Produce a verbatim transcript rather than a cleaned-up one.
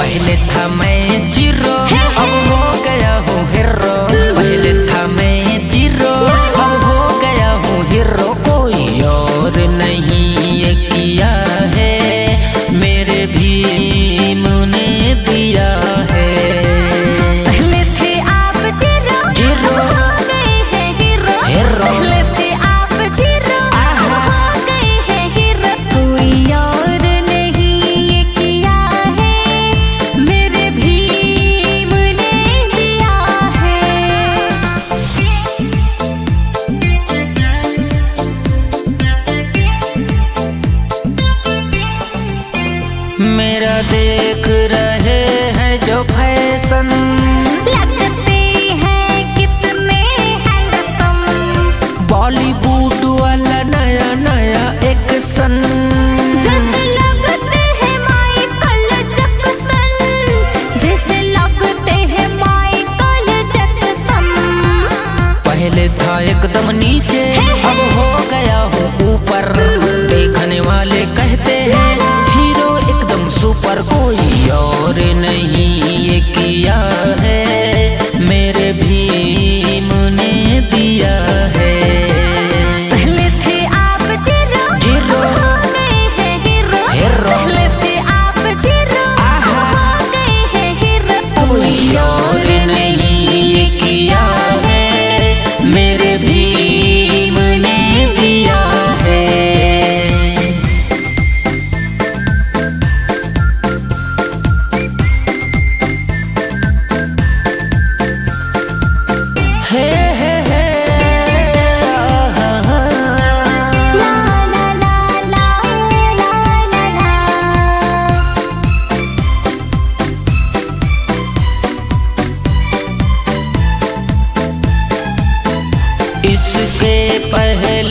पहले था मैं जीरो अब हो गया हूँ हीरो। पहले था मैं जीरो अब हो गया हूँ हीरो। कोई और नहीं ये किया है मेरे भीम ने दिया है। पहले थे आप जीरो जीरो हो गए हैं हीरो। हीरो। पहले थे आप जीरो हो गए हैं हीरो। कोई और नहीं ये किया है मेरे भीम ने दिया है। मेरा देख रहे हैं जो फैशन लगते हैं कितने हैंडसम। बॉलीवुड वाला नया नया एक्शन। जैसे लगते हैं माइकल जैक्सन। जैसे लगते हैं माइकल जैक्सन। पहले था एकदम नीचे अब हो गया हूँ ऊपर। देखने वाले कहते हैं हीरो एकदम सुपर। कोई और नहीं ये किया है मेरे भीम ने दिया है। पहले थे आप जीरो जीरो हो गए हैं हीरो। हीरो। पहले थे आप जीरो हो गए हैं हीरो। कोई और नहीं ये किया है मेरे भीम ने दिया है। हे हे हे आहा, ला ला ला ला ला ला ला। इसके पहले